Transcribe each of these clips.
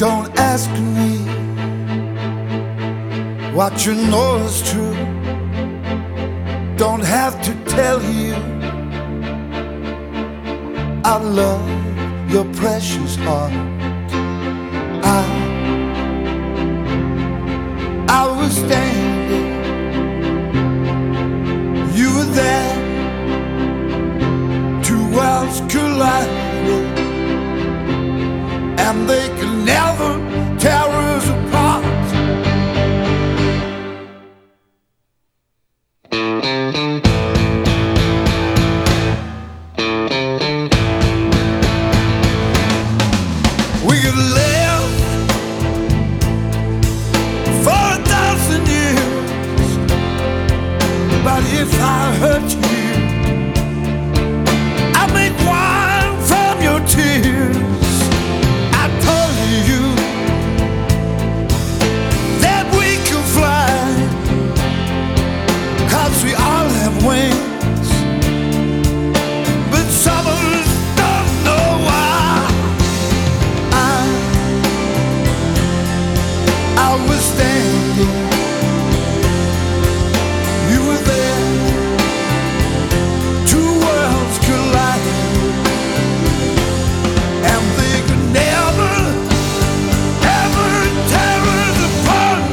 Don't ask me what you know is true. Don't have to tell you I love your precious heart. I was standing, you were there, two worlds collided, and they could never tear us apart. We could live for 1,000 years, but if I hurt you, I make wine from your tears. I told you that we can fly, 'cause we all have wings, but some of us don't know why. I was standing, you were there, two worlds collided, and they could never, ever tear us apart.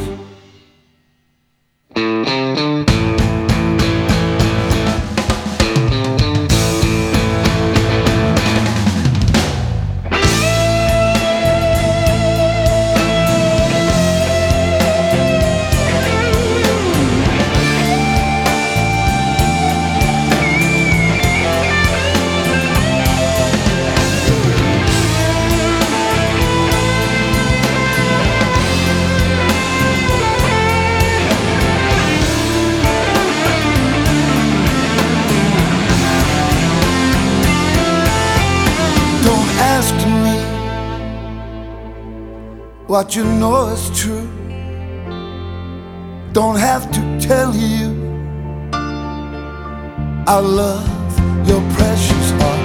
Don't ask me what you know is true. Don't have to tell you I love your precious heart.